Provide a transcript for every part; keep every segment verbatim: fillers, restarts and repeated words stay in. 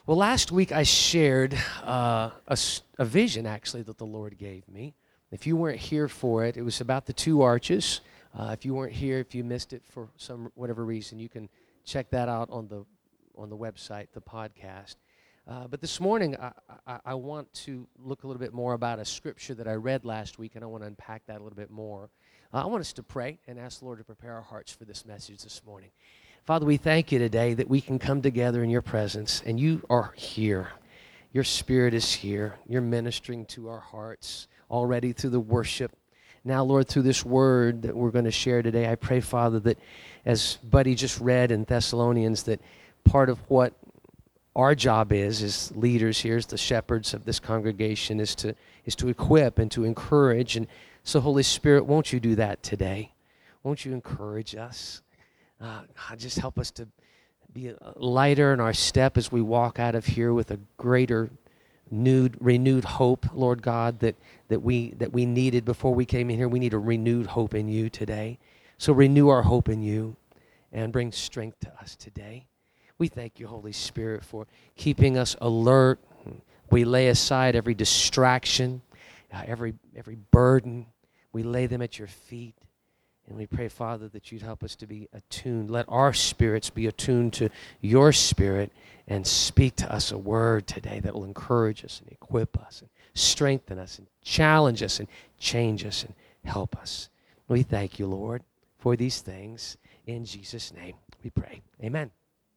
Well, last week I shared uh, a, s- a vision, actually, that the Lord gave me. If you weren't here for it, it was about the two arches. Uh, if you weren't here, if you missed it for some whatever reason, you can check that out on the on the website, the podcast. Uh, but this morning, I, I, I want to look a little bit more about a scripture that I read last week, and I want to unpack that a little bit more. Uh, I want us to pray and ask the Lord to prepare our hearts for this message this morning. Father, we thank you today that we can come together in your presence, and you are here. Your Spirit is here. You're ministering to our hearts already through the worship. Now, Lord, through this word that we're going to share today, I pray, Father, that as Buddy just read in Thessalonians, that part of what our job is, as leaders here, as the shepherds of this congregation, is to is to equip and to encourage. And so, Holy Spirit, won't you do that today? Won't you encourage us? Uh, God, just help us to be lighter in our step as we walk out of here with a greater renewed, renewed hope, Lord God, that, that we that we needed before we came in here. We need a renewed hope in you today. So renew our hope in you and bring strength to us today. We thank you, Holy Spirit, for keeping us alert. We lay aside every distraction, uh, every every burden. We lay them at your feet. And we pray, Father, that you'd help us to be attuned. Let our spirits be attuned to your Spirit and speak to us a word today that will encourage us and equip us and strengthen us and challenge us and change us and help us. We thank you, Lord, for these things. In Jesus' name we pray. Amen.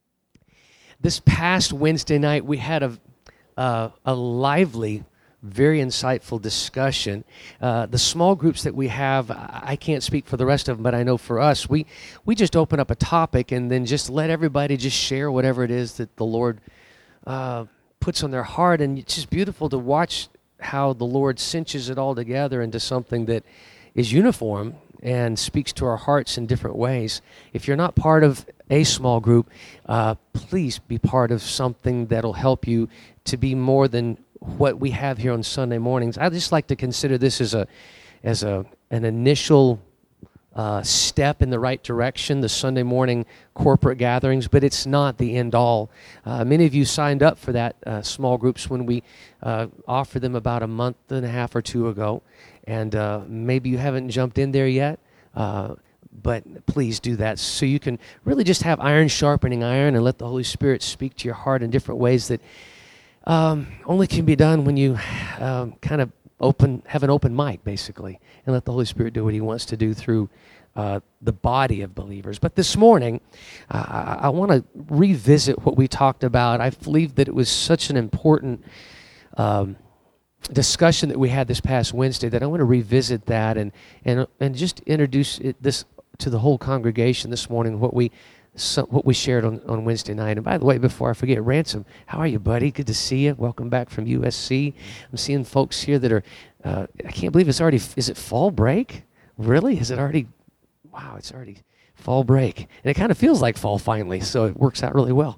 This past Wednesday night, we had a, uh, a lively very insightful discussion. Uh, the small groups that we have, I can't speak for the rest of them, but I know for us, we, we just open up a topic and then just let everybody just share whatever it is that the Lord uh, puts on their heart. And it's just beautiful to watch how the Lord cinches it all together into something that is uniform and speaks to our hearts in different ways. If you're not part of a small group, uh, please be part of something that'll help you to be more than what we have here on Sunday mornings. I just like to consider this as a as a an initial uh, step in the right direction, the Sunday morning corporate gatherings, but it's not the end all. Uh, many of you signed up for that uh, small groups when we uh, offered them about a month and a half or two ago, and uh, maybe you haven't jumped in there yet, uh, but please do that so you can really just have iron sharpening iron and let the Holy Spirit speak to your heart in different ways that Um, only can be done when you um, kind of open, have an open mic, basically, and let the Holy Spirit do what he wants to do through uh, the body of believers. But this morning, uh, I, I want to revisit what we talked about. I believe that it was such an important um, discussion that we had this past Wednesday that I want to revisit that and and and just introduce it, this to the whole congregation this morning, what we So, what we shared on, on Wednesday night. And by the way, before I forget, Ransom, how are you, buddy? Good to see you. Welcome back from U S C. I'm seeing folks here that are, uh, I can't believe it's already, is it fall break? Really? Is it already, wow, it's already fall break. And it kind of feels like fall finally, so it works out really well.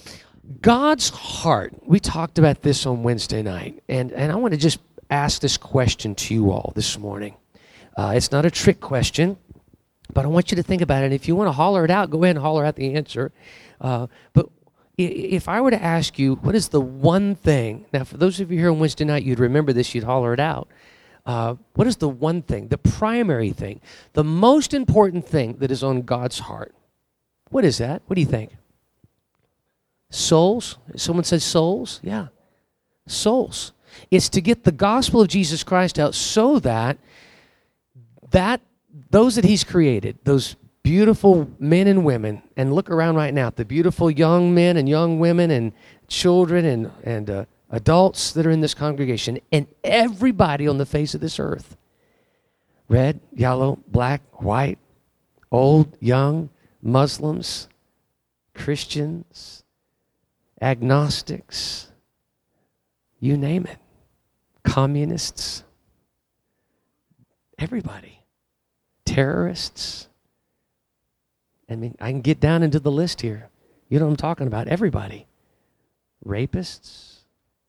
God's heart, we talked about this on Wednesday night, and, and I want to just ask this question to you all this morning. Uh, it's not a trick question, but I want you to think about it. If you want to holler it out, go ahead and holler out the answer. Uh, but if I were to ask you, what is the one thing, now for those of you here on Wednesday night, you'd remember this, you'd holler it out. Uh, what is the one thing, the primary thing, the most important thing that is on God's heart? What is that? What do you think? Souls? Someone said souls? Yeah. Souls. It's to get the gospel of Jesus Christ out so that that those that he's created, those beautiful men and women, and look around right now, the beautiful young men and young women and children and, and uh, adults that are in this congregation, and everybody on the face of this earth, red, yellow, black, white, old, young, Muslims, Christians, agnostics, you name it, communists, everybody. Terrorists. I mean, I can get down into the list here. You know what I'm talking about. Everybody. Rapists.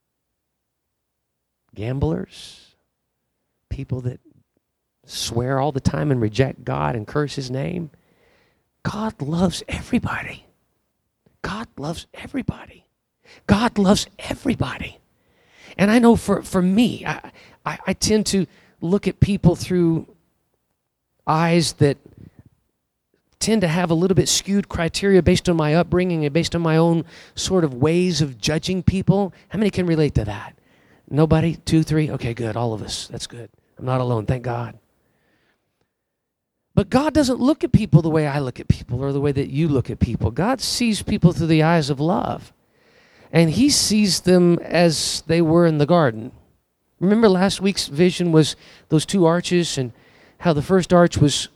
Gamblers. People that swear all the time and reject God and curse his name. God loves everybody. God loves everybody. God loves everybody. And I know for, for me, I, I, I tend to look at people through eyes that tend to have a little bit skewed criteria based on my upbringing and based on my own sort of ways of judging people. How many can relate to that? Nobody? Two, three? Okay, good. All of us. That's good. I'm not alone. Thank God. But God doesn't look at people the way I look at people or the way that you look at people. God sees people through the eyes of love. And he sees them as they were in the garden. Remember last week's vision was those two arches and how the first arch was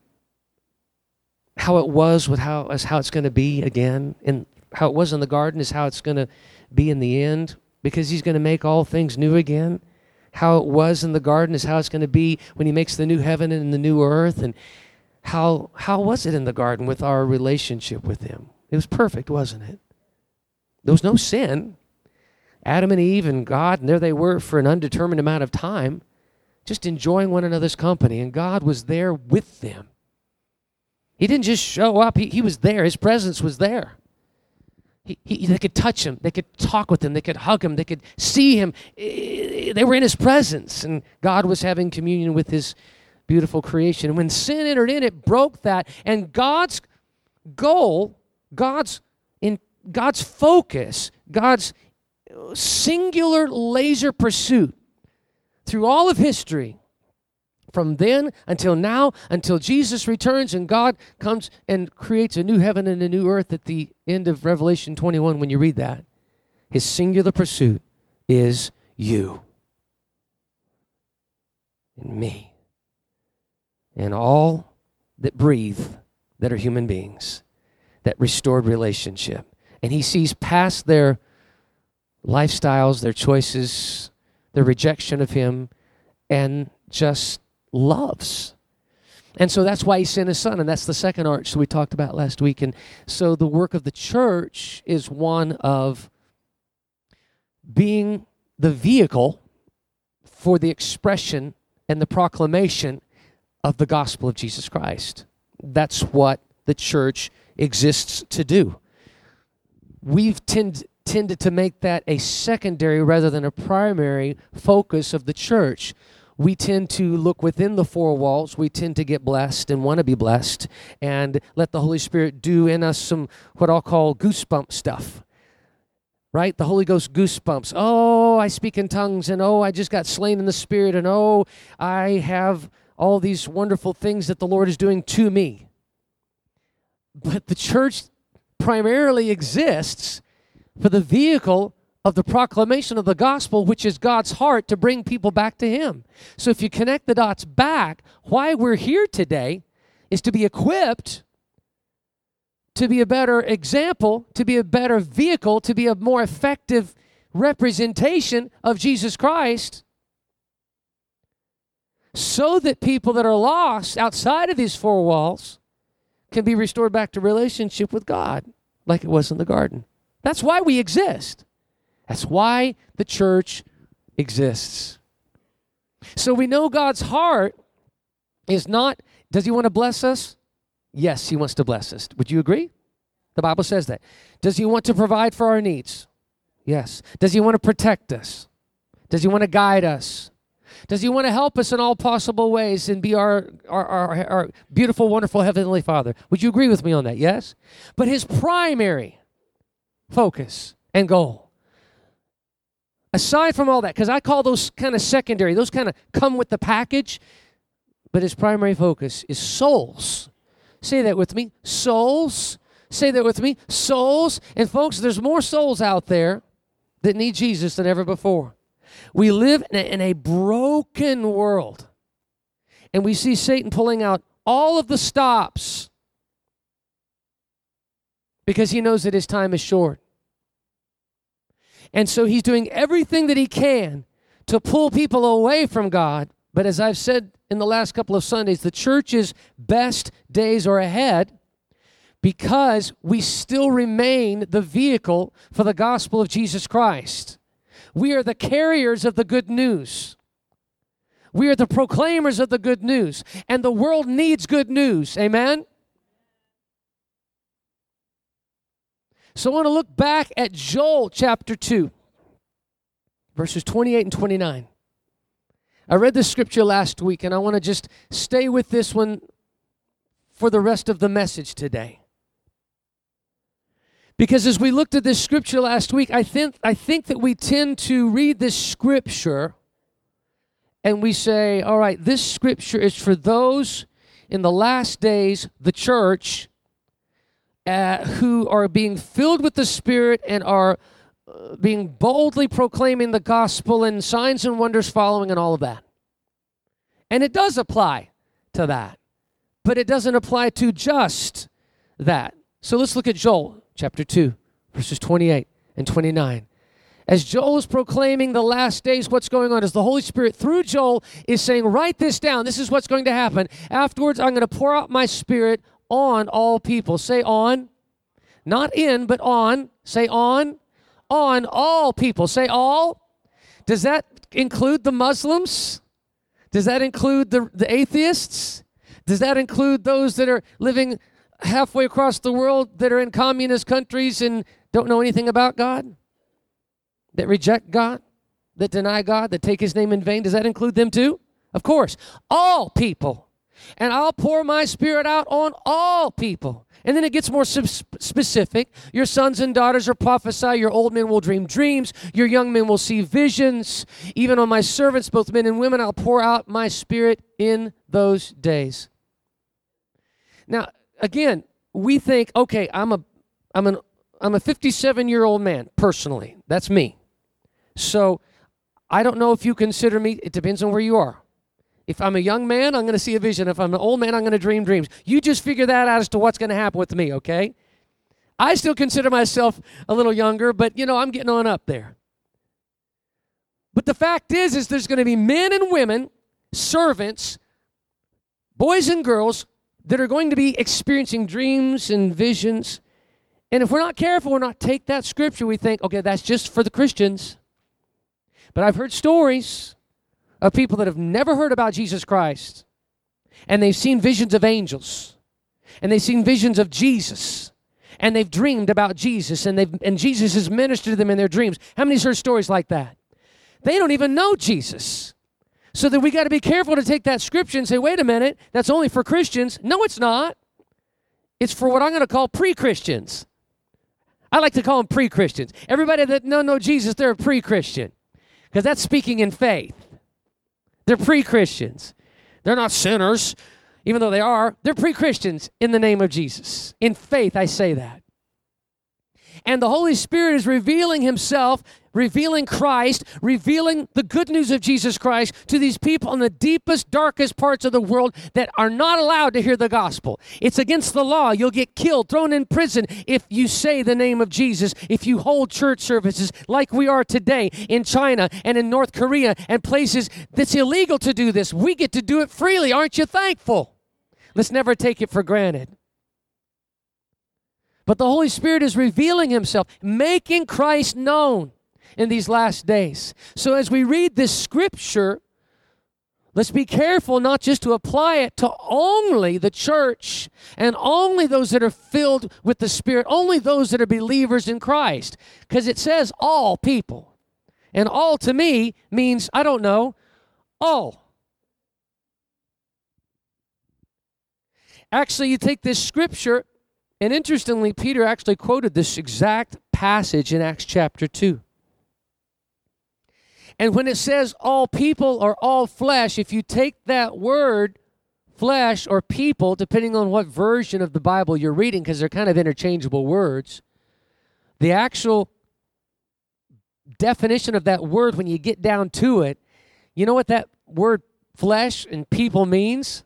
how it was with how as how it's going to be again, and how it was in the garden is how it's going to be in the end, because he's going to make all things new again. How it was in the garden is how it's going to be when he makes the new heaven and the new earth. And how how was it in the garden with our relationship with him? It was perfect, wasn't it? There was no sin. Adam and Eve and God, and there they were for an undetermined amount of time, just enjoying one another's company, and God was there with them. He didn't just show up. He, he was there. His presence was there. He, he, they could touch him. They could talk with him. They could hug him. They could see him. They were in his presence, and God was having communion with his beautiful creation. And when sin entered in, it broke that. And God's goal, God's in God's focus, God's singular laser pursuit through all of history, from then until now, until Jesus returns and God comes and creates a new heaven and a new earth at the end of Revelation twenty-one, when you read that, his singular pursuit is you and me and all that breathe that are human beings, that restored relationship. And he sees past their lifestyles, their choices, their rejection of him, and just loves. And so that's why he sent his son, and that's the second arch that we talked about last week. And so the work of the church is one of being the vehicle for the expression and the proclamation of the gospel of Jesus Christ. That's what the church exists to do. We've tend, tended to make that a secondary rather than a primary focus of the church. We tend to look within the four walls. We tend to get blessed and want to be blessed and let the Holy Spirit do in us some what I'll call goosebump stuff, right? The Holy Ghost goosebumps. Oh, I speak in tongues, and oh, I just got slain in the Spirit, and oh, I have all these wonderful things that the Lord is doing to me. But the church primarily exists for the vehicle of the proclamation of the gospel, which is God's heart to bring people back to him. So if you connect the dots back, why we're here today is to be equipped, to be a better example, to be a better vehicle, to be a more effective representation of Jesus Christ, so that people that are lost outside of these four walls can be restored back to relationship with God like it was in the garden. That's why we exist. That's why the church exists. So we know God's heart is not, does he want to bless us? Yes, he wants to bless us. Would you agree? The Bible says that. Does he want to provide for our needs? Yes. Does he want to protect us? Does he want to guide us? Does he want to help us in all possible ways and be our, our, our, our beautiful, wonderful Heavenly Father? Would you agree with me on that? Yes? But his primary focus and goal, aside from all that, because I call those kind of secondary, those kind of come with the package, but his primary focus is souls. Say that with me. Souls. Say that with me. Souls. And folks, there's more souls out there that need Jesus than ever before. We live in a, in a broken world, and we see Satan pulling out all of the stops because he knows that his time is short. And so he's doing everything that he can to pull people away from God. But as I've said in the last couple of Sundays, the church's best days are ahead because we still remain the vehicle for the gospel of Jesus Christ. We are the carriers of the good news. We are the proclaimers of the good news. And the world needs good news. Amen? So I want to look back at Joel chapter two, verses twenty-eight and twenty-nine. I read this scripture last week, and I want to just stay with this one for the rest of the message today. Because as we looked at this scripture last week, I think, I think that we tend to read this scripture and we say, all right, this scripture is for those in the last days, the church, uh, who are being filled with the Spirit and are uh, being boldly proclaiming the gospel and signs and wonders following and all of that. And it does apply to that, but it doesn't apply to just that. So let's look at Joel chapter two, verses twenty-eight and twenty-nine. As Joel is proclaiming the last days, what's going on is the Holy Spirit through Joel is saying, write this down. This is what's going to happen. Afterwards, I'm going to pour out my Spirit on all people. Say on. Not in, but on. Say on. On all people. Say all. Does that include the Muslims? Does that include the, the atheists? Does that include those that are living halfway across the world that are in communist countries and don't know anything about God? That reject God? That deny God? That take His name in vain? Does that include them too? Of course. All people. And I'll pour my Spirit out on all people. And then it gets more specific. Your sons and daughters will prophesy. Your old men will dream dreams. Your young men will see visions. Even on my servants, both men and women, I'll pour out my Spirit in those days. Now, again, we think, okay, I'm a, I'm an, I'm a fifty-seven-year-old man, personally. That's me. So I don't know if you consider me, it depends on where you are. If I'm a young man, I'm going to see a vision. If I'm an old man, I'm going to dream dreams. You just figure that out as to what's going to happen with me, okay? I still consider myself a little younger, but, you know, I'm getting on up there. But the fact is, is there's going to be men and women, servants, boys and girls, that are going to be experiencing dreams and visions. And if we're not careful, we're not take that scripture, we think, okay, that's just for the Christians. But I've heard stories of people that have never heard about Jesus Christ, and they've seen visions of angels, and they've seen visions of Jesus, and they've dreamed about Jesus, and they've and Jesus has ministered to them in their dreams. How many's heard stories like that? They don't even know Jesus. So that we got to be careful to take that scripture and say, wait a minute, that's only for Christians. No, it's not. It's for what I'm going to call pre-Christians. I like to call them pre-Christians. Everybody that don't know Jesus, they're a pre-Christian, because that's speaking in faith. They're pre-Christians. They're not sinners, even though they are. They're pre-Christians in the name of Jesus. In faith, I say that. And the Holy Spirit is revealing Himself, revealing Christ, revealing the good news of Jesus Christ to these people in the deepest, darkest parts of the world that are not allowed to hear the gospel. It's against the law. You'll get killed, thrown in prison if you say the name of Jesus, if you hold church services like we are today in China and in North Korea and places that's illegal to do this. We get to do it freely. Aren't you thankful? Let's never take it for granted. But the Holy Spirit is revealing Himself, making Christ known in these last days. So as we read this scripture, let's be careful not just to apply it to only the church and only those that are filled with the Spirit, only those that are believers in Christ. Because it says all people. And all to me means, I don't know, all. Actually, you take this scripture, and interestingly, Peter actually quoted this exact passage in Acts chapter two. And when it says all people or all flesh, if you take that word, flesh or people, depending on what version of the Bible you're reading, because they're kind of interchangeable words, the actual definition of that word, when you get down to it, you know what that word flesh and people means?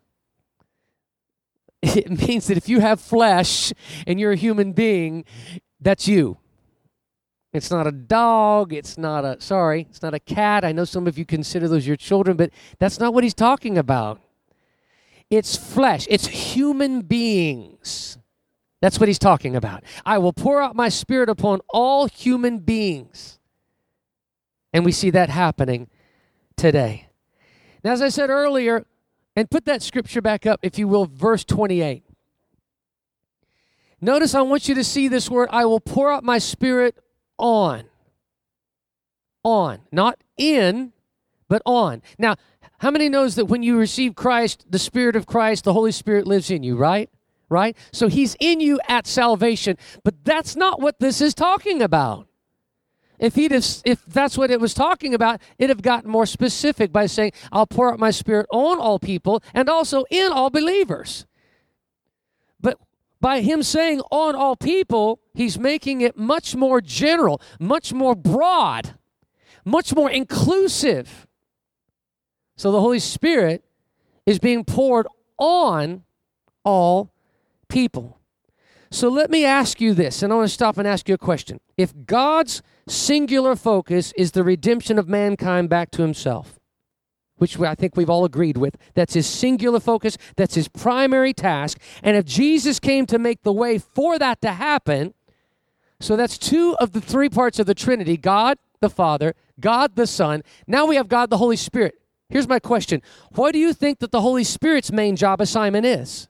It means that if you have flesh and you're a human being, that's you. It's not a dog. It's not a, sorry, it's not a cat. I know some of you consider those your children, but that's not what he's talking about. It's flesh. It's human beings. That's what he's talking about. I will pour out my Spirit upon all human beings. And we see that happening today. Now, as I said earlier, and put that scripture back up, if you will, verse twenty-eight. Notice I want you to see this word, I will pour out my Spirit on. On. Not in, but on. Now, how many knows that when you receive Christ, the Spirit of Christ, the Holy Spirit lives in you, right? Right? So he's in you at salvation, but that's not what this is talking about. If he'd have, if that's what it was talking about, it'd have gotten more specific by saying, I'll pour out my Spirit on all people and also in all believers. But by him saying on all people, he's making it much more general, much more broad, much more inclusive. So the Holy Spirit is being poured on all people. So let me ask you this, and I want to stop and ask you a question. If God's singular focus is the redemption of mankind back to himself, which I think we've all agreed with, that's his singular focus, that's his primary task, and if Jesus came to make the way for that to happen, so that's two of the three parts of the Trinity, God the Father, God the Son, now we have God the Holy Spirit. Here's my question. What do you think that the Holy Spirit's main job assignment is?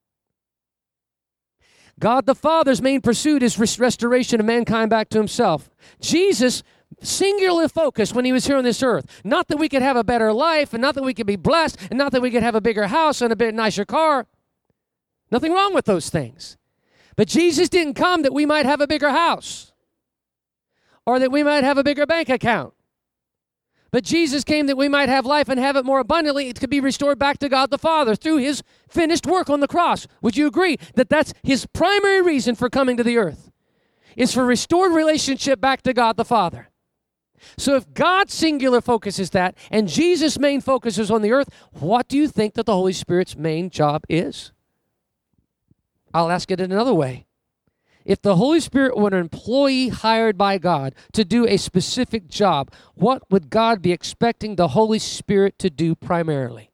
God the Father's main pursuit is res- restoration of mankind back to himself. Jesus, singular focus when he was here on this earth. Not that we could have a better life, and not that we could be blessed, and not that we could have a bigger house and a bit nicer car. Nothing wrong with those things. But Jesus didn't come that we might have a bigger house or that we might have a bigger bank account. But Jesus came that we might have life and have it more abundantly. It could be restored back to God the Father through his finished work on the cross. Would you agree that that's his primary reason for coming to the earth? Is for restored relationship back to God the Father. So if God's singular focus is that, and Jesus' main focus is on the earth, what do you think that the Holy Spirit's main job is? I'll ask it in another way. If the Holy Spirit were an employee hired by God to do a specific job, what would God be expecting the Holy Spirit to do primarily?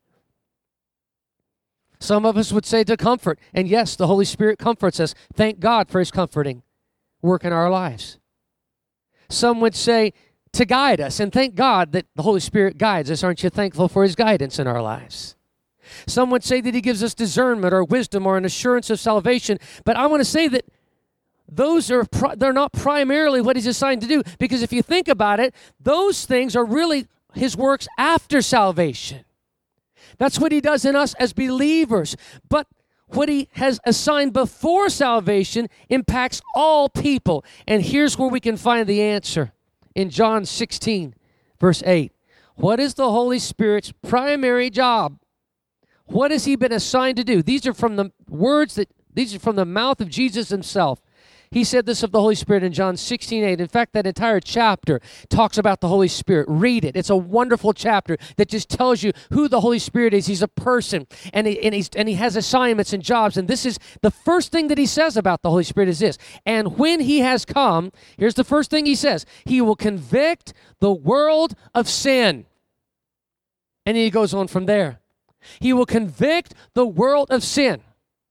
Some of us would say to comfort, and yes, the Holy Spirit comforts us. Thank God for his comforting work in our lives. Some would say to guide us, and thank God that the Holy Spirit guides us. Aren't you thankful for his guidance in our lives? Some would say that he gives us discernment or wisdom or an assurance of salvation, but I want to say that those are pri- they're not primarily what he's assigned to do, because if you think about it, those things are really his works after salvation. That's what he does in us as believers. But what he has assigned before salvation impacts all people. And here's where we can find the answer in John sixteen, verse eight. What is the Holy Spirit's primary job? What has he been assigned to do? These are from the words that, these are from the mouth of Jesus himself. He said this of the Holy Spirit in John sixteen eight. In fact, that entire chapter talks about the Holy Spirit. Read it. It's a wonderful chapter that just tells you who the Holy Spirit is. He's a person, and he, and, he's, and he has assignments and jobs. And this is the first thing that he says about the Holy Spirit is this. And when he has come, here's the first thing he says. He will convict the world of sin. And he goes on from there. He will convict the world of sin.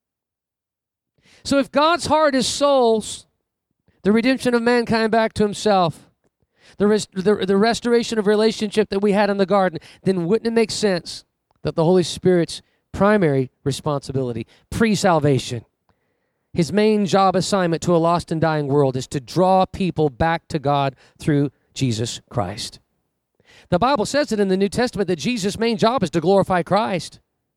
So if God's heart is souls, the redemption of mankind back to himself, the, res- the, the restoration of relationship that we had in the garden, then wouldn't it make sense that the Holy Spirit's primary responsibility, pre-salvation, his main job assignment to a lost and dying world is to draw people back to God through Jesus Christ? The Bible says it in the New Testament that Jesus' main job is to glorify Christ.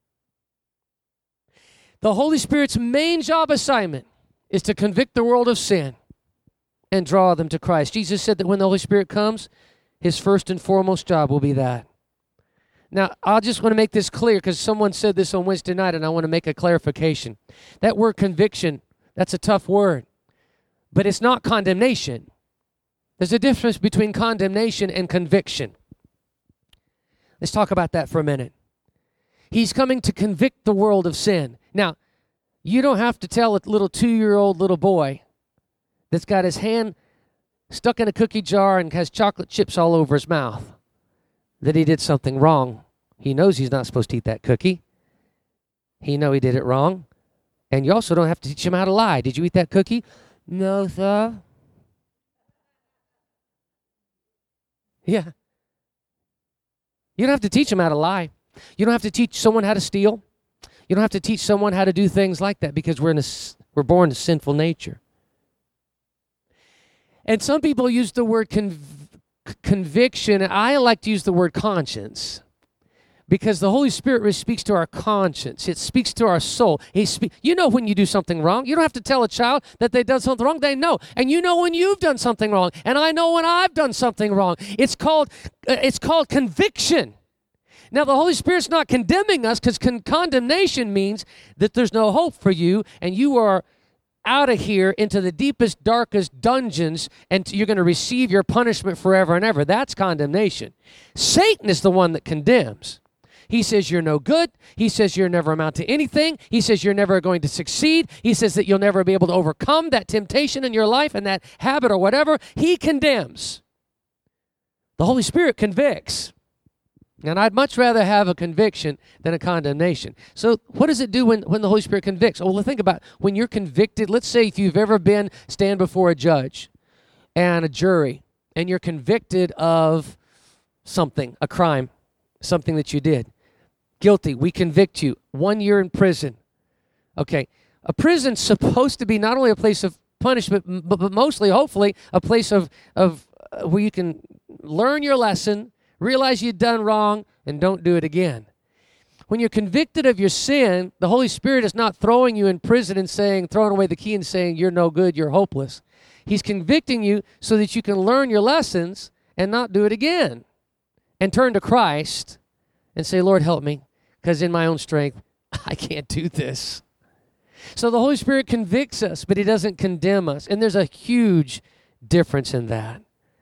The Holy Spirit's main job assignment is to convict the world of sin and draw them to Christ. Jesus said that when the Holy Spirit comes, his first and foremost job will be that. Now, I just want to make this clear because someone said this on Wednesday night, and I want to make a clarification. That word conviction, that's a tough word, but it's not condemnation. There's a difference between condemnation and conviction. Let's talk about that for a minute. He's coming to convict the world of sin. Now, you don't have to tell a little two-year-old little boy that's got his hand stuck in a cookie jar and has chocolate chips all over his mouth that he did something wrong. He knows he's not supposed to eat that cookie. He knows he did it wrong. And you also don't have to teach him how to lie. Did you eat that cookie? No, sir. Yeah. You don't have to teach him how to lie. You don't have to teach someone how to steal. You don't have to teach someone how to do things like that because we're in a We're born to sinful nature. And some people use the word conv- conviction. I like to use the word conscience because the Holy Spirit really speaks to our conscience. It speaks to our soul. He spe- you know when you do something wrong. You don't have to tell a child that they've done something wrong. They know. And you know when you've done something wrong. And I know when I've done something wrong. It's called, uh, it's called conviction. Now, the Holy Spirit's not condemning us because con- condemnation means that there's no hope for you and you are out of here into the deepest, darkest dungeons, and you're going to receive your punishment forever and ever. That's condemnation. Satan is the one that condemns. He says you're no good. He says you'll never amount to anything. He says you're never going to succeed. He says that you'll never be able to overcome that temptation in your life and that habit or whatever. He condemns. The Holy Spirit convicts. And I'd much rather have a conviction than a condemnation. So what does it do when, when the Holy Spirit convicts? Oh, well, think about when you're convicted. Let's say if you've ever been stand before a judge and a jury, and you're convicted of something, a crime, something that you did. Guilty. We convict you. One year in prison. Okay. A prison's supposed to be not only a place of punishment, but, but mostly, hopefully, a place of, of uh, where you can learn your lesson, realize you've done wrong, and don't do it again. When you're convicted of your sin, the Holy Spirit is not throwing you in prison and saying, throwing away the key and saying, you're no good, you're hopeless. He's convicting you so that you can learn your lessons and not do it again. And turn to Christ and say, Lord, help me, because in my own strength, I can't do this. So the Holy Spirit convicts us, but he doesn't condemn us. And there's a huge difference in that.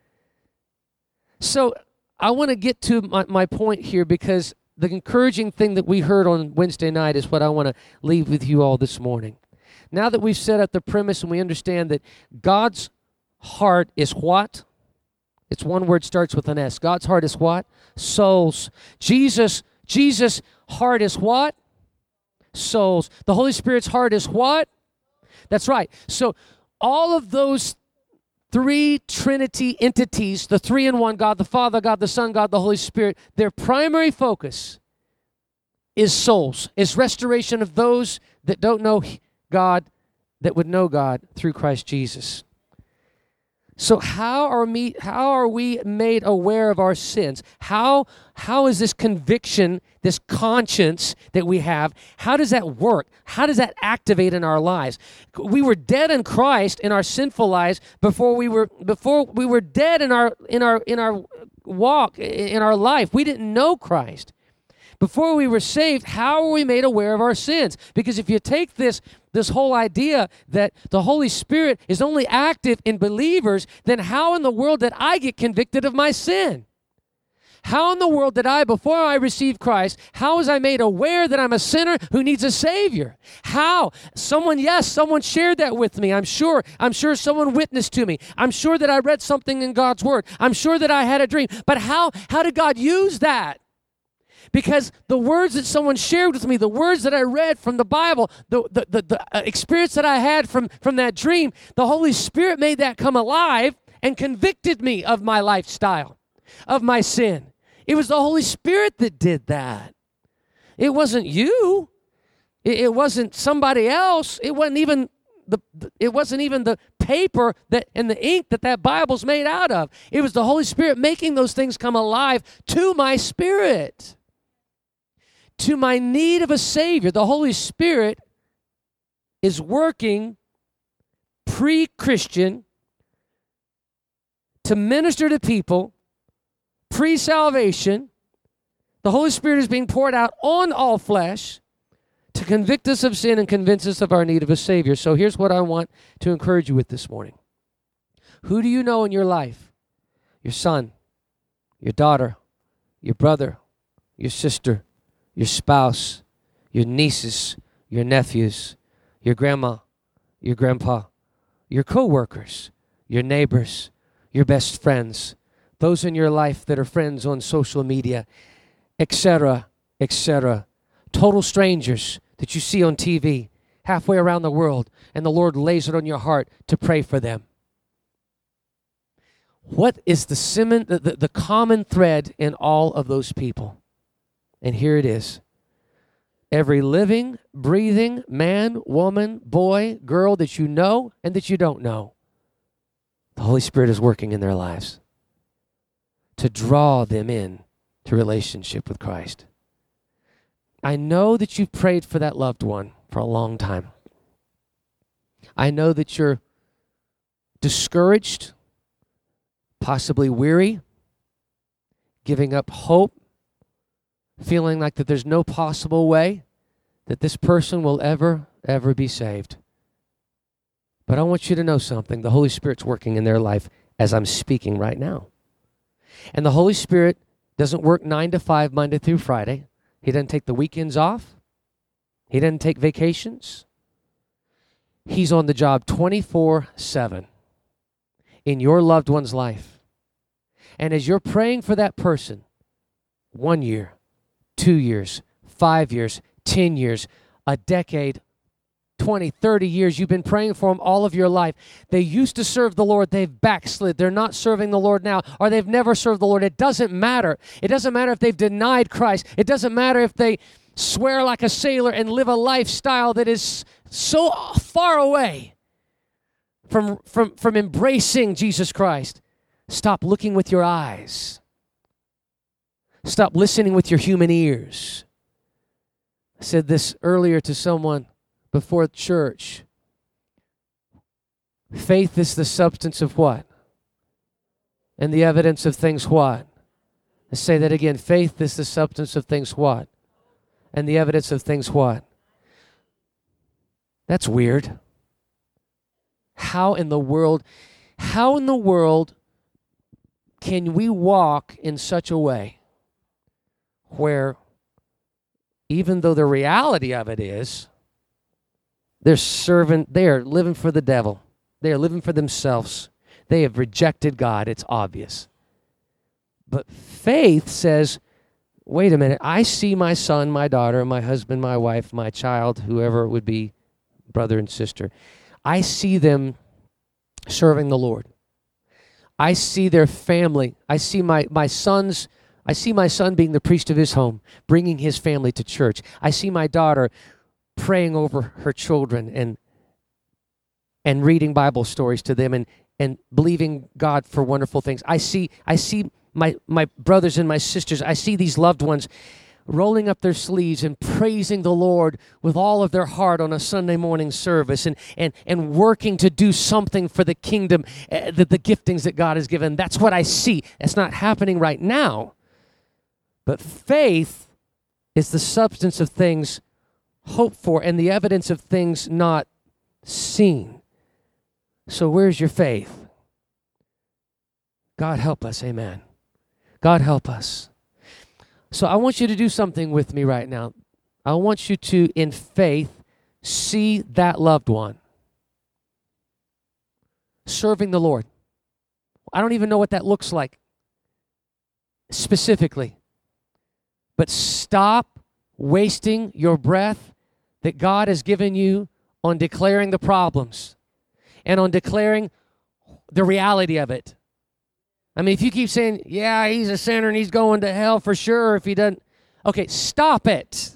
So I want to get to my, my point here because the encouraging thing that we heard on Wednesday night is what I want to leave with you all this morning. Now that we've set up the premise and we understand that God's heart is what? It's one word, starts with an S. God's heart is what? Souls. Jesus, Jesus' heart is what? Souls. The Holy Spirit's heart is what? That's right. So all of those three Trinity entities, the three in one, God the Father, God the Son, God the Holy Spirit, their primary focus is souls, is restoration of those that don't know God, that would know God through Christ Jesus. So how are we, how are we made aware of our sins? How, how is this conviction, this conscience that we have, how does that work? How does that activate in our lives? We were dead in Christ in our sinful lives before we were before we were dead in our in our in our walk in our life. We didn't know Christ. Before we were saved, how are we made aware of our sins? Because if you take this this whole idea that the Holy Spirit is only active in believers, then how in the world did I get convicted of my sin? How in the world did I, before I received Christ, how was I made aware that I'm a sinner who needs a Savior? How? Someone, yes, someone shared that with me, I'm sure. I'm sure someone witnessed to me. I'm sure that I read something in God's Word. I'm sure that I had a dream. But how, how did God use that? Because the words that someone shared with me, the words that I read from the Bible, the, the, the, the uh, experience that I had from, from that dream, the Holy Spirit made that come alive and convicted me of my lifestyle, of my sin. It was the Holy Spirit that did that. It wasn't you. It, it wasn't somebody else. It wasn't even the. It wasn't even the paper that and the ink that that Bible's made out of. It was the Holy Spirit making those things come alive to my spirit, to my need of a Savior. The Holy Spirit is working pre-Christian to minister to people. Pre-salvation, the Holy Spirit is being poured out on all flesh to convict us of sin and convince us of our need of a Savior. So here's what I want to encourage you with this morning. Who do you know in your life? Your son, your daughter, your brother, your sister, your spouse, your nieces, your nephews, your grandma, your grandpa, your co-workers, your neighbors, your best friends, those in your life that are friends on social media, et cetera, et cetera. Total strangers that you see on T V halfway around the world, and the Lord lays it on your heart to pray for them. What is the, sim- the, the, the common thread in all of those people? And here it is. every living, breathing man, woman, boy, girl that you know and that you don't know. The Holy Spirit is working in their lives to draw them in to relationship with Christ. I know that you've prayed for that loved one for a long time. I know that you're discouraged, possibly weary, giving up hope, feeling like that there's no possible way that this person will ever, ever be saved. But I want you to know something. The Holy Spirit's working in their life as I'm speaking right now. And the Holy Spirit doesn't work nine to five, Monday through Friday. He doesn't take the weekends off. He doesn't take vacations. He's on the job twenty-four seven in your loved one's life. And as you're praying for that person, one year, two years, five years, ten years, a decade, twenty, thirty years, you've been praying for them all of your life. They used to serve the Lord. They've backslid. They're not serving the Lord now, or they've never served the Lord. It doesn't matter. It doesn't matter if they've denied Christ. It doesn't matter if they swear like a sailor and live a lifestyle that is so far away from, from, from embracing Jesus Christ. Stop looking with your eyes. Stop listening with your human ears. I said this earlier to someone before church. Faith is the substance of what? And the evidence of things what? I say that again. Faith is the substance of things what? And the evidence of things what? That's weird. How in the world, how in the world can we walk in such a way where even though the reality of it is they're serving, they are living for the devil. They are living for themselves. They have rejected God. It's obvious. But faith says, wait a minute, I see my son, my daughter, my husband, my wife, my child, whoever it would be, brother and sister. I see them serving the Lord. I see their family. I see my, my son's, I see my son being the priest of his home, bringing his family to church. I see my daughter praying over her children and and reading Bible stories to them and, and believing God for wonderful things. I see I see my, my brothers and my sisters. I see these loved ones rolling up their sleeves and praising the Lord with all of their heart on a Sunday morning service and and, and working to do something for the kingdom, uh, the, the giftings that God has given. That's what I see. It's not happening right now. But faith is the substance of things hoped for and the evidence of things not seen. So where's your faith? God help us, amen. God help us. So I want you to do something with me right now. I want you to, in faith, see that loved one serving the Lord. I don't even know what that looks like specifically. But stop wasting your breath that God has given you on declaring the problems and on declaring the reality of it. I mean, if you keep saying, yeah, he's a sinner and he's going to hell for sure if he doesn't. Okay, stop it.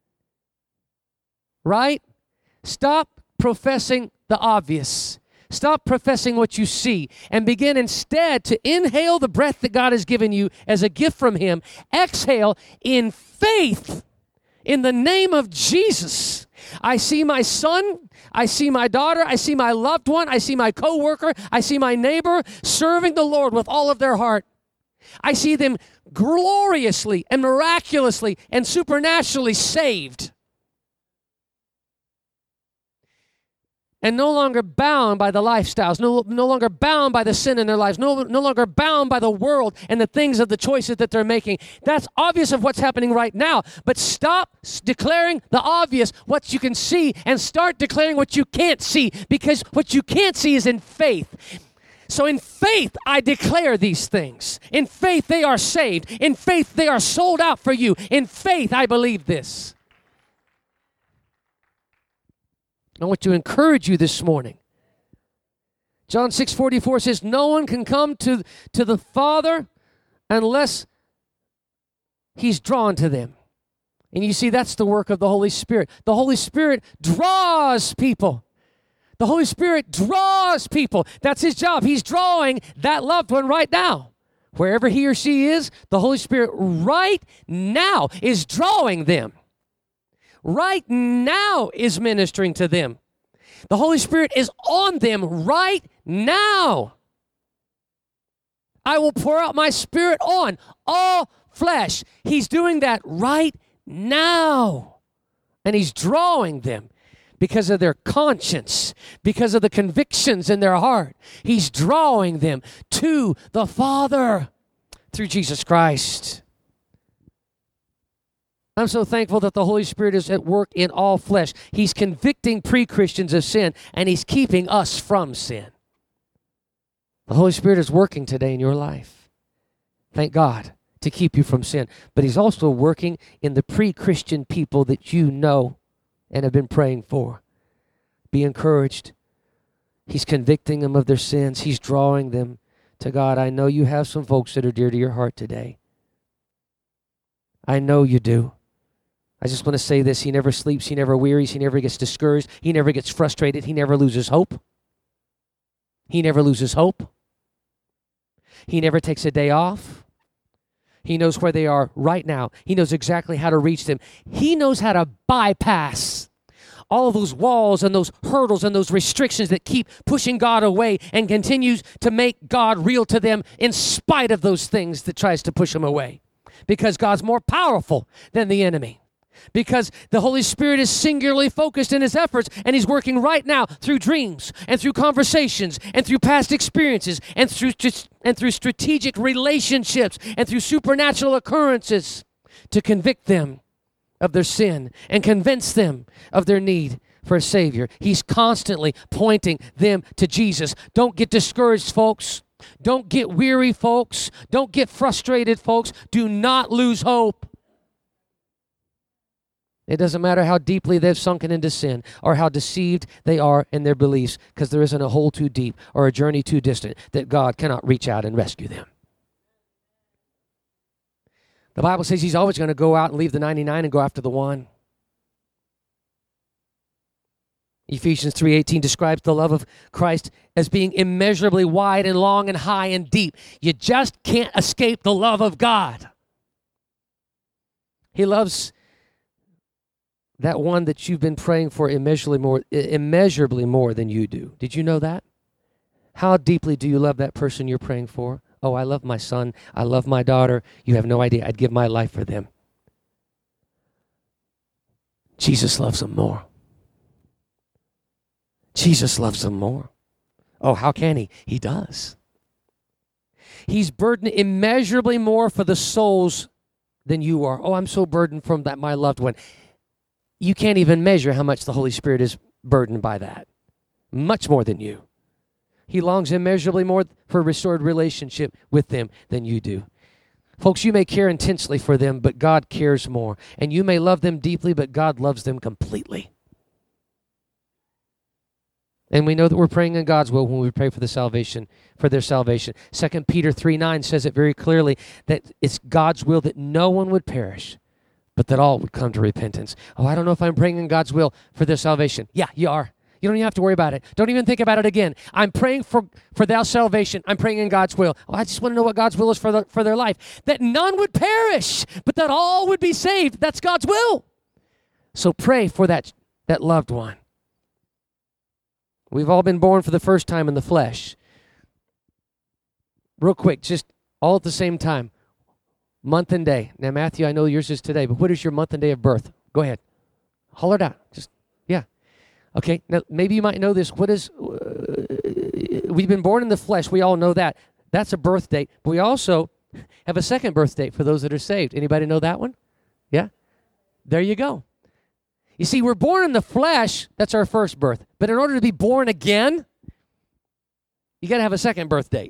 Right? Stop professing the obvious. Stop professing what you see and begin instead to inhale the breath that God has given you as a gift from Him. Exhale in faith in the name of Jesus. I see my son, I see my daughter, I see my loved one, I see my coworker, I see my neighbor serving the Lord with all of their heart. I see them gloriously and miraculously and supernaturally saved. And no longer bound by the lifestyles, no, no longer bound by the sin in their lives, no, no longer bound by the world and the things of the choices that they're making. That's obvious of what's happening right now. But stop declaring the obvious, what you can see, and start declaring what you can't see, because what you can't see is in faith. So in faith, I declare these things. In faith, they are saved. In faith, they are sold out for you. In faith, I believe this. I want to encourage you this morning. John six forty-four says, no one can come to, to the Father unless He's drawn to them. And you see, that's the work of the Holy Spirit. The Holy Spirit draws people. The Holy Spirit draws people. That's his job. He's drawing that loved one right now. Wherever he or she is, the Holy Spirit right now is drawing them. Right now is ministering to them. The Holy Spirit is on them right now. I will pour out my Spirit on all flesh. He's doing that right now. And he's drawing them because of their conscience, because of the convictions in their heart. He's drawing them to the Father through Jesus Christ. I'm so thankful that the Holy Spirit is at work in all flesh. He's convicting pre-Christians of sin, and he's keeping us from sin. The Holy Spirit is working today in your life. Thank God, to keep you from sin. But he's also working in the pre-Christian people that you know and have been praying for. Be encouraged. He's convicting them of their sins. He's drawing them to God. I know you have some folks that are dear to your heart today. I know you do. I just want to say this. He never sleeps. He never wearies. He never gets discouraged. He never gets frustrated. He never loses hope. He never loses hope. He never takes a day off. He knows where they are right now. He knows exactly how to reach them. He knows how to bypass all of those walls and those hurdles and those restrictions that keep pushing God away and continues to make God real to them in spite of those things that tries to push them away. Because God's more powerful than the enemy. Because the Holy Spirit is singularly focused in his efforts, and he's working right now through dreams and through conversations and through past experiences and through and through strategic relationships and through supernatural occurrences to convict them of their sin and convince them of their need for a Savior. He's constantly pointing them to Jesus. Don't get discouraged, folks. Don't get weary, folks. Don't get frustrated, folks. Do not lose hope. It doesn't matter how deeply they've sunken into sin or how deceived they are in their beliefs, because there isn't a hole too deep or a journey too distant that God cannot reach out and rescue them. The Bible says he's always going to go out and leave the ninety-nine and go after the one. Ephesians three eighteen describes the love of Christ as being immeasurably wide and long and high and deep. You just can't escape the love of God. He loves that one that you've been praying for immeasurably more, immeasurably more than you do. Did you know that? How deeply do you love that person you're praying for? Oh, I love my son. I love my daughter. You have no idea. I'd give my life for them. Jesus loves them more. Jesus loves them more. Oh, how can he? He does. He's burdened immeasurably more for the souls than you are. Oh, I'm so burdened from that, my loved one. You can't even measure how much the Holy Spirit is burdened by that. Much more than you. He longs immeasurably more for a restored relationship with them than you do. Folks, you may care intensely for them, but God cares more. And you may love them deeply, but God loves them completely. And we know that we're praying in God's will when we pray for the salvation, for their salvation. Second Peter three nine says it very clearly that it's God's will that no one would perish, but that all would come to repentance. Oh, I don't know if I'm praying in God's will for their salvation. Yeah, you are. You don't even have to worry about it. Don't even think about it again. I'm praying for, for their salvation. I'm praying in God's will. Oh, I just want to know what God's will is for, the, for their life. That none would perish, but that all would be saved. That's God's will. So pray for that, that loved one. We've all been born for the first time in the flesh. Real quick, just all at the same time. Month and day. Now, Matthew, I know yours is today, but what is your month and day of birth? Go ahead. Holler it out. Just, yeah. Okay, now maybe you might know this. What is, uh, we've been born in the flesh. We all know that. That's a birth date. But we also have a second birth date for those that are saved. Anybody know that one? Yeah? There you go. You see, we're born in the flesh. That's our first birth. But in order to be born again, you got to have a second birth date.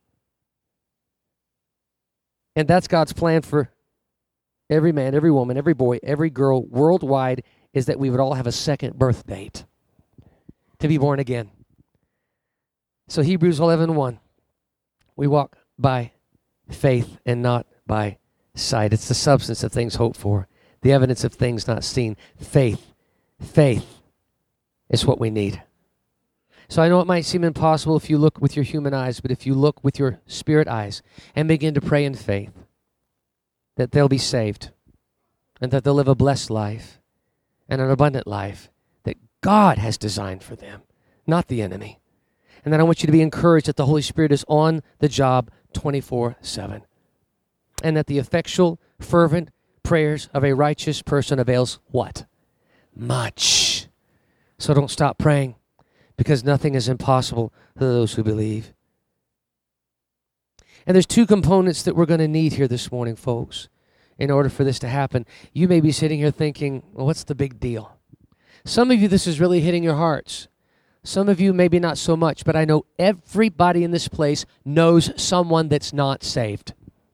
And that's God's plan for every man, every woman, every boy, every girl worldwide, is that we would all have a second birth date to be born again. So Hebrews eleven one, we walk by faith and not by sight. It's the substance of things hoped for, the evidence of things not seen. Faith. Faith is what we need. So I know it might seem impossible if you look with your human eyes, but if you look with your spirit eyes and begin to pray in faith, that they'll be saved and that they'll live a blessed life and an abundant life that God has designed for them, not the enemy. And then I want you to be encouraged that the Holy Spirit is on the job twenty-four seven. And that the effectual, fervent prayers of a righteous person avails what? Much. So don't stop praying, because nothing is impossible to those who believe. And there's two components that we're going to need here this morning, folks, in order for this to happen. You may be sitting here thinking, well, what's the big deal? Some of you, this is really hitting your hearts. Some of you, maybe not so much, but I know everybody in this place knows someone that's not saved.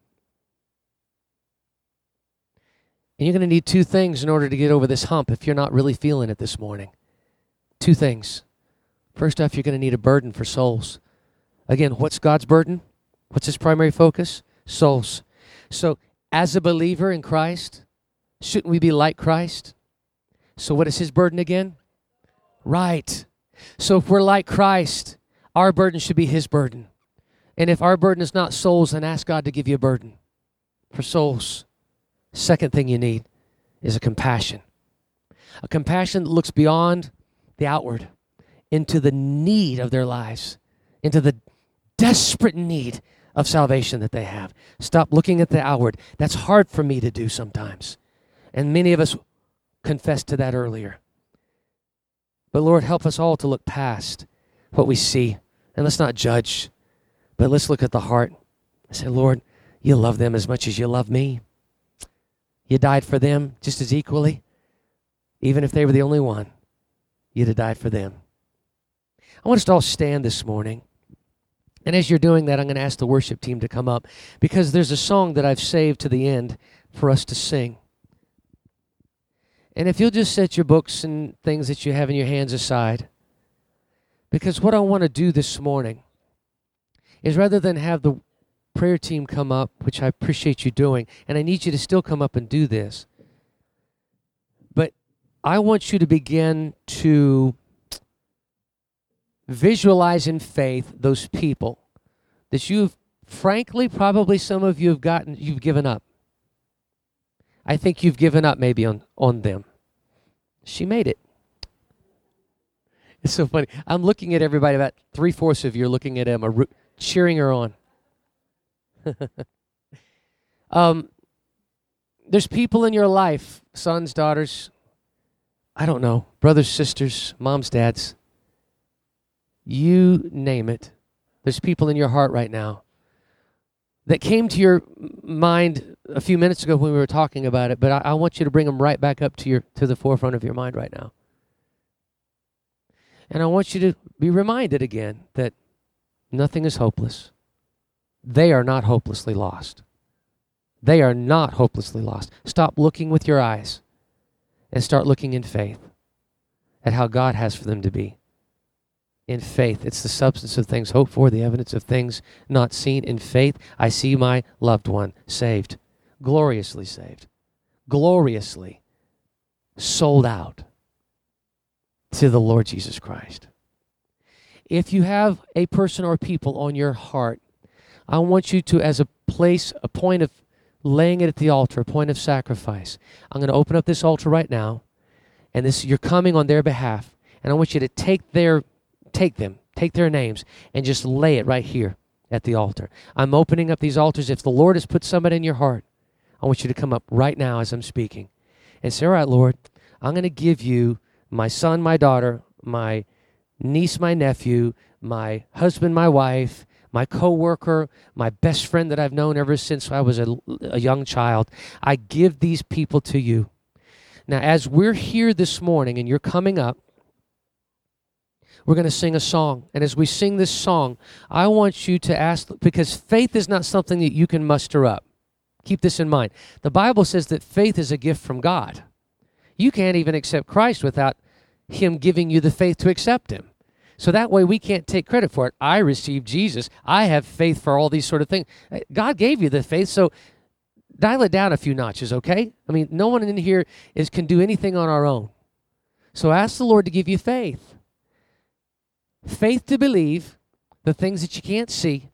And you're going to need two things in order to get over this hump if you're not really feeling it this morning. Two things. First off, you're going to need a burden for souls. Again, what's God's burden? What's his primary focus? Souls. So, as a believer in Christ, shouldn't we be like Christ? So what is his burden again? Right. So if we're like Christ, our burden should be his burden. And if our burden is not souls, then ask God to give you a burden for souls. Second thing you need is a compassion. A compassion that looks beyond the outward into the need of their lives, into the desperate need of salvation that they have. Stop looking at the outward. That's hard for me to do sometimes. And many of us confessed to that earlier. But Lord, help us all to look past what we see. And let's not judge, but let's look at the heart. I say, Lord, you love them as much as you love me. You died for them just as equally. Even if they were the only one, you'd have died for them. I want us to all stand this morning. And as you're doing that, I'm going to ask the worship team to come up, because there's a song that I've saved to the end for us to sing. And if you'll just set your books and things that you have in your hands aside, because what I want to do this morning is, rather than have the prayer team come up, which I appreciate you doing, and I need you to still come up and do this, but I want you to begin to visualize in faith those people that you've, frankly, probably some of you have gotten, you've given up. I think you've given up maybe on, on them. She made it. It's so funny. I'm looking at everybody, about three-fourths of you are looking at Emma, cheering her on. um, there's people in your life, sons, daughters, I don't know, brothers, sisters, moms, dads, you name it. There's people in your heart right now that came to your mind a few minutes ago when we were talking about it, but I, I want you to bring them right back up to your to the forefront of your mind right now. And I want you to be reminded again that nothing is hopeless. They are not hopelessly lost. They are not hopelessly lost. Stop looking with your eyes and start looking in faith at how God has for them to be. In faith, it's the substance of things hoped for, the evidence of things not seen. In faith, I see my loved one saved, gloriously saved, gloriously sold out to the Lord Jesus Christ. If you have a person or people on your heart, I want you to, as a place, a point of laying it at the altar, a point of sacrifice, I'm going to open up this altar right now, and this you're coming on their behalf, and I want you to take their Take them, take their names, and just lay it right here at the altar. I'm opening up these altars. If the Lord has put somebody in your heart, I want you to come up right now as I'm speaking and say, all right, Lord, I'm going to give you my son, my daughter, my niece, my nephew, my husband, my wife, my coworker, my best friend that I've known ever since I was a, a young child. I give these people to you. Now, as we're here this morning and you're coming up, we're going to sing a song. And as we sing this song, I want you to ask, because faith is not something that you can muster up. Keep this in mind. The Bible says that faith is a gift from God. You can't even accept Christ without him giving you the faith to accept him. So that way we can't take credit for it. I received Jesus. I have faith for all these sort of things. God gave you the faith, so dial it down a few notches, okay? I mean, no one in here is can do anything on our own. So ask the Lord to give you faith. Faith to believe the things that you can't see.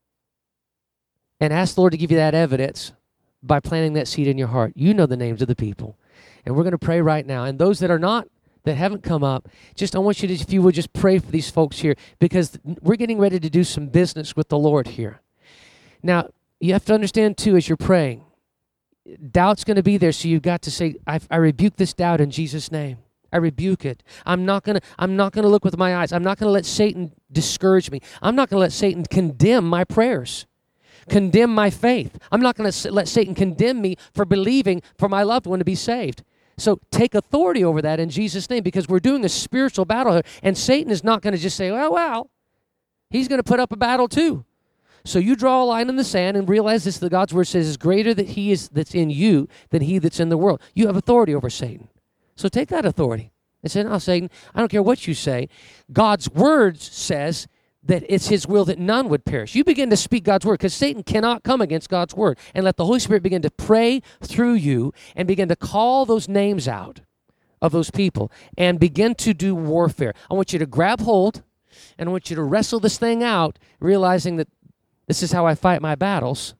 And ask the Lord to give you that evidence by planting that seed in your heart. You know the names of the people. And we're going to pray right now. And those that are not, that haven't come up, just I want you to, if you would, just pray for these folks here, because we're getting ready to do some business with the Lord here. Now, you have to understand, too, as you're praying, doubt's going to be there, so you've got to say, I, I rebuke this doubt in Jesus' name. I rebuke it. I'm not going to I'm not going to look with my eyes. I'm not going to let Satan discourage me. I'm not going to let Satan condemn my prayers, condemn my faith. I'm not going to let Satan condemn me for believing for my loved one to be saved. So take authority over that in Jesus' name, because we're doing a spiritual battle here, and Satan is not going to just say, well, well, he's going to put up a battle too. So you draw a line in the sand and realize this, the God's word says, is greater that he is that's in you than he that's in the world. You have authority over Satan. So take that authority and say, no, Satan, I don't care what you say. God's word says that it's his will that none would perish. You begin to speak God's word, because Satan cannot come against God's word. And let the Holy Spirit begin to pray through you and begin to call those names out of those people and begin to do warfare. I want you to grab hold, and I want you to wrestle this thing out, realizing that this is how I fight my battles.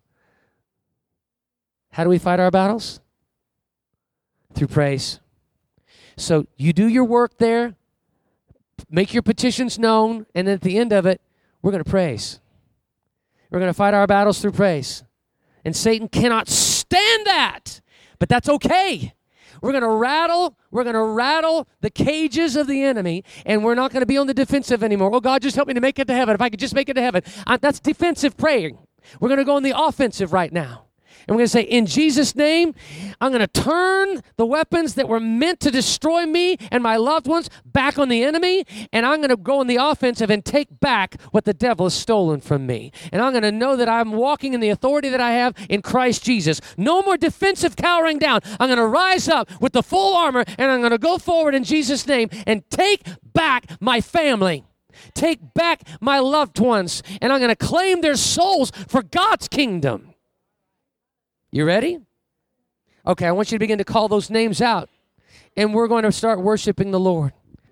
How do we fight our battles? Through praise. So you do your work there, make your petitions known, and then at the end of it, we're going to praise. We're going to fight our battles through praise. And Satan cannot stand that, but that's okay. We're going to rattle, we're going to rattle the cages of the enemy, and we're not going to be on the defensive anymore. Oh, God, just help me to make it to heaven. If I could just make it to heaven. I, that's defensive praying. We're going to go on the offensive right now. And we're going to say, in Jesus' name, I'm going to turn the weapons that were meant to destroy me and my loved ones back on the enemy, and I'm going to go on the offensive and take back what the devil has stolen from me. And I'm going to know that I'm walking in the authority that I have in Christ Jesus. No more defensive cowering down. I'm going to rise up with the full armor, and I'm going to go forward in Jesus' name and take back my family. Take back my loved ones, and I'm going to claim their souls for God's kingdom. You ready? Okay, I want you to begin to call those names out, and we're going to start worshiping the Lord.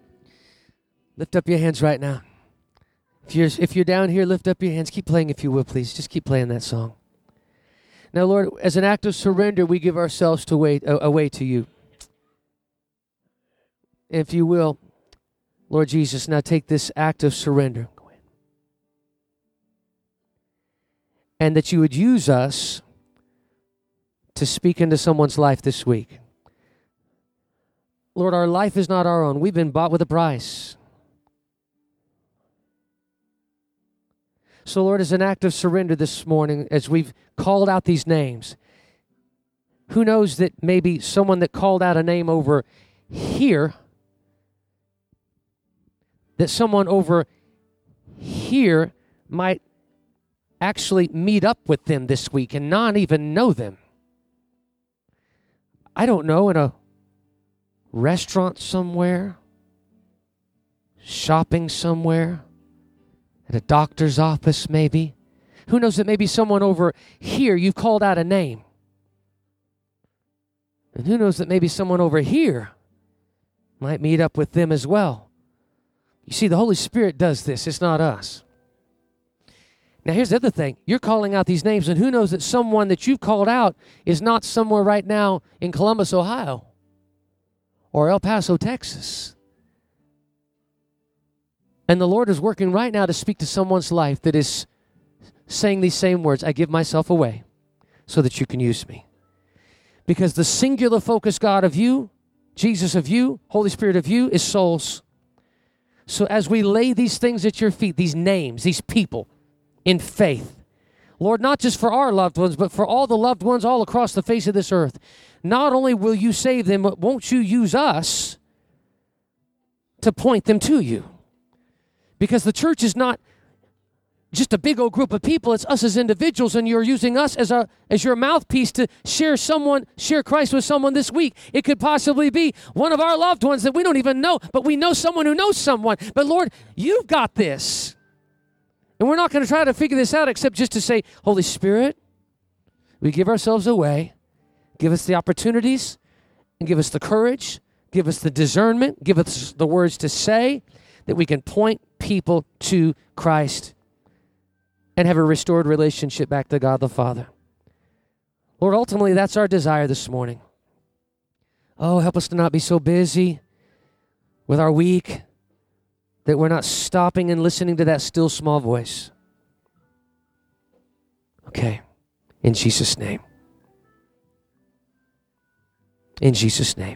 Lift up your hands right now. If you're, if you're down here, lift up your hands. Keep playing if you will, please. Just keep playing that song. Now, Lord, as an act of surrender, we give ourselves to wait, uh, away to you. If you will, Lord Jesus, now take this act of surrender. And that you would use us to speak into someone's life this week. Lord, our life is not our own. We've been bought with a price. So, Lord, as an act of surrender this morning, as we've called out these names, who knows that maybe someone that called out a name over here, that someone over here might actually meet up with them this week and not even know them. I don't know, in a restaurant somewhere, shopping somewhere, at a doctor's office maybe. Who knows that maybe someone over here, you've called out a name. And who knows that maybe someone over here might meet up with them as well. You see, the Holy Spirit does this. It's not us. Now, here's the other thing. You're calling out these names, and who knows that someone that you've called out is not somewhere right now in Columbus, Ohio, or El Paso, Texas. And the Lord is working right now to speak to someone's life that is saying these same words, I give myself away so that you can use me. Because the singular focus, God of you, Jesus of you, Holy Spirit of you, is souls. So as we lay these things at your feet, these names, these people, in faith, Lord, not just for our loved ones, but for all the loved ones all across the face of this earth, not only will you save them, but won't you use us to point them to you? Because the church is not just a big old group of people, it's us as individuals, and you're using us as a as your mouthpiece to share someone, share Christ with someone this week. It could possibly be one of our loved ones that we don't even know, but we know someone who knows someone. But Lord, you've got this. And we're not going to try to figure this out except just to say, Holy Spirit, we give ourselves away. Give us the opportunities and give us the courage, give us the discernment, give us the words to say that we can point people to Christ and have a restored relationship back to God the Father. Lord, ultimately, that's our desire this morning. Oh, help us to not be so busy with our week that we're not stopping and listening to that still small voice. Okay, in Jesus' name. In Jesus' name.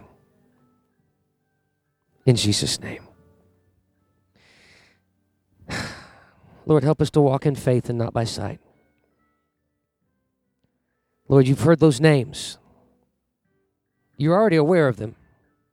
In Jesus' name. Lord, help us to walk in faith and not by sight. Lord, you've heard those names. You're already aware of them.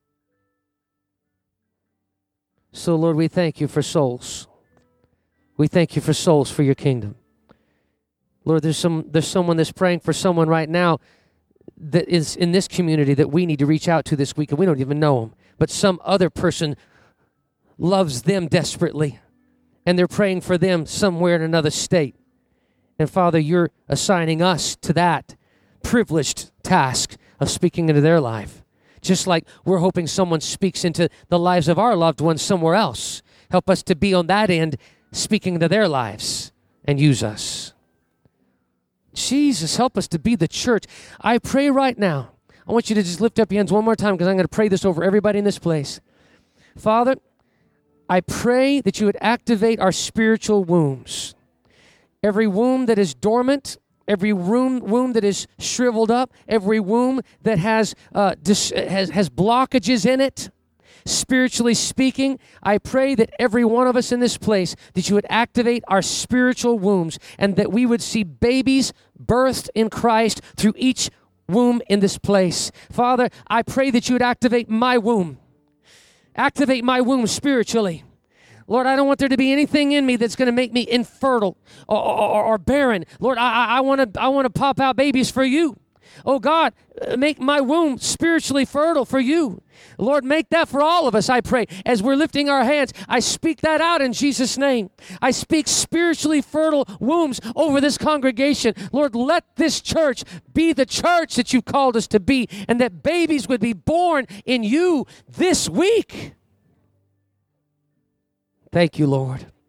So, Lord, we thank you for souls. We thank you for souls for your kingdom. Lord, there's some there's someone that's praying for someone right now that is in this community that we need to reach out to this week, and we don't even know them. But some other person loves them desperately, and they're praying for them somewhere in another state. And Father, you're assigning us to that privileged task of speaking into their life. Just like we're hoping someone speaks into the lives of our loved ones somewhere else. Help us to be on that end, speaking into their lives, and use us. Jesus, help us to be the church. I pray right now. I want you to just lift up your hands one more time because I'm going to pray this over everybody in this place. Father, I pray that you would activate our spiritual wombs. Every womb that is dormant, every womb, womb that is shriveled up, every womb that has, uh, dis- has, has blockages in it, spiritually speaking, I pray that every one of us in this place, that you would activate our spiritual wombs and that we would see babies birthed in Christ through each womb in this place. Father, I pray that you would activate my womb. Activate my womb spiritually. Lord, I don't want there to be anything in me that's going to make me infertile or, or, or barren. Lord, I, I want to I want to pop out babies for you. Oh God, make my womb spiritually fertile for you. Lord, make that for all of us, I pray. As we're lifting our hands, I speak that out in Jesus' name. I speak spiritually fertile wombs over this congregation. Lord, let this church be the church that you've called us to be, and that babies would be born in you this week. Thank you, Lord.